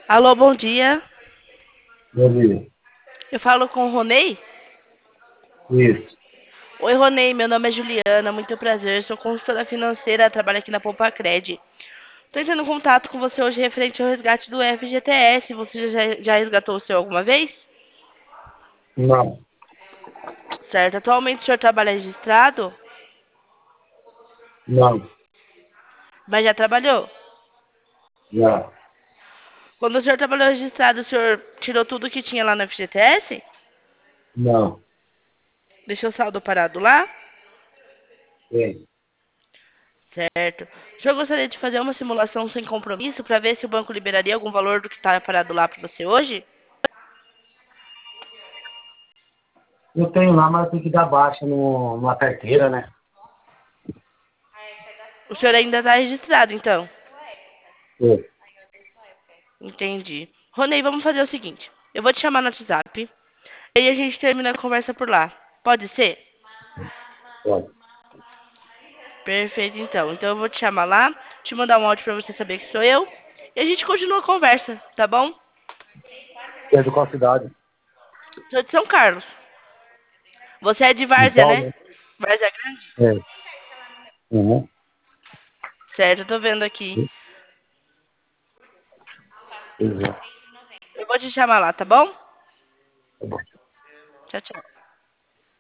Alô, bom dia. Bom dia. Eu falo com o Ronei? Isso. Oi, Ronei, meu nome é Juliana, muito prazer. Sou consultora financeira, trabalho aqui na Poupa Cred. Estou entrando em contato com você hoje referente ao resgate do FGTS. Você já resgatou o seu alguma vez? Não, Certo. Atualmente o senhor trabalha registrado, não, mas já trabalhou? já. Quando o senhor trabalhou registrado, o senhor tirou tudo que tinha lá no FGTS? Não, Deixou o saldo parado lá? tem. Certo. O senhor gostaria de fazer uma simulação sem compromisso para ver se o banco liberaria algum valor do que está parado lá para você hoje? Eu tenho lá, mas eu tenho que dar baixa numa carteira, né? O senhor ainda está registrado, então? Sim. Entendi. Ronei, vamos fazer o seguinte. Eu vou te chamar no WhatsApp. E aí a gente termina a conversa por lá. Pode ser? Pode. Perfeito, então. Então eu vou te chamar lá, te mandar um áudio para você saber que sou eu. E a gente continua a conversa, tá bom? Você é de qual cidade? Sou de São Carlos. Você é de De Várzea, né? Palma? Várzea Grande? É. Uhum. Certo, eu tô vendo aqui. Pois é. Eu vou te chamar lá, tá bom? Tá bom. Tchau, tchau.